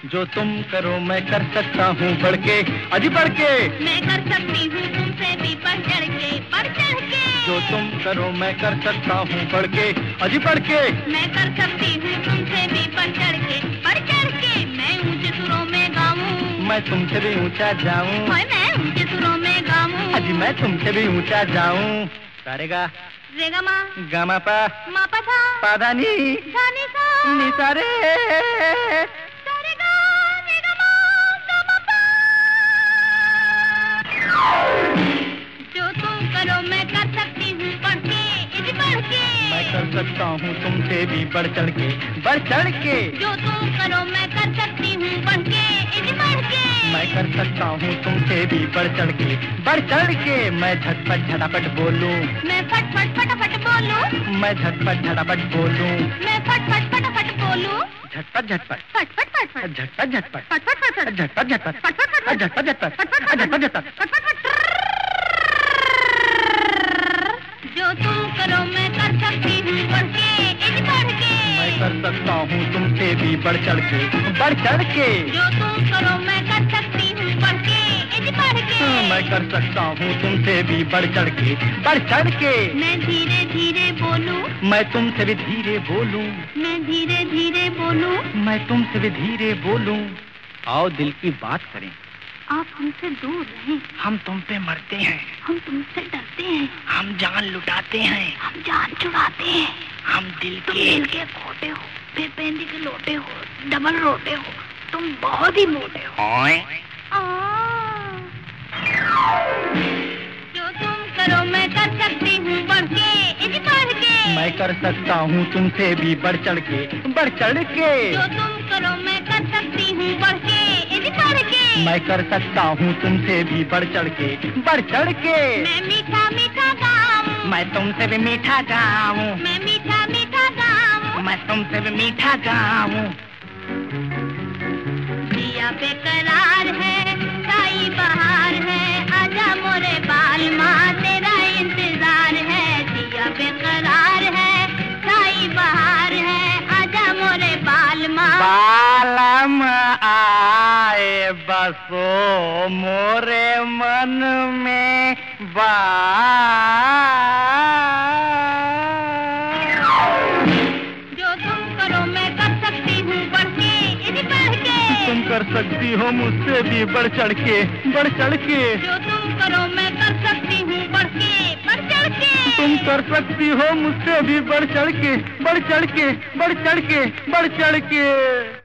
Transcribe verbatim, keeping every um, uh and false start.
जो तुम करो मैं कर सकता हूँ बढ़ के, अजी बढ़ के। मैं कर सकती हूँ तुमसे भी बढ़ चढ़ के, बढ़ चढ़ के। जो तुम करो मैं कर सकता हूँ बढ़ के, अजी बढ़ के। मैं कर सकती हूँ तुमसे भी बढ़ चढ़ के, बढ़ चढ़ के। मैं ऊंचे सुरों में गाऊं, मैं तुमसे भी ऊंचा जाऊं। मैं ऊंचे सुरों में गाऊं, अजी मैं तुमसे भी ऊंचा जाऊं। सारेगा रेगा मा गामा पा मा पा धा पा धा नी धा नी सा नी सा रे। सारेगा रेगा मा गा मा पा। जो तुम करो मैं कर सकती हूँ बढ़ के, इधर बढ़ के। मैं कर सकता हूँ तुमसे भी बढ़ चढ़ के, बढ़ चढ़ के। जो तुम करो मैं कर सकती हूँ बढ़ के, इधर बढ़ के। मैं कर सकता हूँ तुमसे भी बढ़ चढ़ के, बढ़ चढ़ के। मैं झटपट झटापट बोलूं, मैं फट फट फटाफट बोलूं। मैं झटपट झटापट बोलूं, मैं फट फट फटाफट बोलूं। झटपट झटपट फट फट फट फट झटपट झटपट फट फट फट फट झटपट झटपट फट फट फट झटपट झटपट झटपट झटपट। फट फट फट। जो तुम करो मैं कर सकती हूँ बढ़ के, इधर बढ़ के। मैं कर सकता हूँ तुमसे भी बढ़ चढ़ के, बढ़ चढ़ के। जो तुम करो मैं कर सकती हूँ बढ़ के, इधर बढ़ के। मैं कर सकता हूँ तुमसे भी बढ़ चढ़ के, बढ़ चढ़ के। मैं धीरे धीरे बोलूं, मैं तुमसे भी धीरे बोलूं, मैं धीरे धीरे बोलूं। मैं तुमसे भी धीरे बोलूं। आओ दिल की बात करें, आप हमसे दूर रहें, हम तुम पे मरते हैं, हम तुमसे डरते हैं, हम जान लुटाते हैं, हम जान चुराते हैं। हम दिल तुम के दिल के खोटे हो, बेपेंदी के लोटे हो, डबल रोटे हो, तुम बहुत ही मोटे हो। ओए। आ। जो तुम करो मैं कर सकती हूँ बढ़ के, इधर बढ़ के। मैं कर सकता हूँ तुमसे भी बढ़ चढ़ के, बढ़ चढ़ के। जो तुम करो मैं कर सकती हूँ बढ़ के, इधर बढ़ के। मैं कर सकता हूँ तुमसे भी बढ़ चढ़ के, बढ़ चढ़ के। मैं मीठा मीठा गाऊं, मैं तुमसे भी मीठा गाऊं, मैं मीठा मीठा गाऊं। मैं तुमसे भी मीठा गाऊं। जिया बेकरार है, साई बहार है, आजा मोरे बाल माँ तेरा इंतजार है। जिया बेकरार है, साई बहार है, आजा मोरे बाल माँ। बालम आए बसो मोरे मन में बा। जो तुम करो मैं कर सकती हूँ बढ़ के, इधर बढ़ के। तुम कर सकती हो मुझसे भी बढ़ चढ़ के, बढ़ चढ़ के। जो तुम करो मैं कर सकती हूँ बढ़ के, बढ़ चढ़ के। तुम कर सकती हो मुझसे भी बढ़ चढ़ के, बढ़ चढ़ के, बढ़ चढ़ के, बढ़ चढ़ के।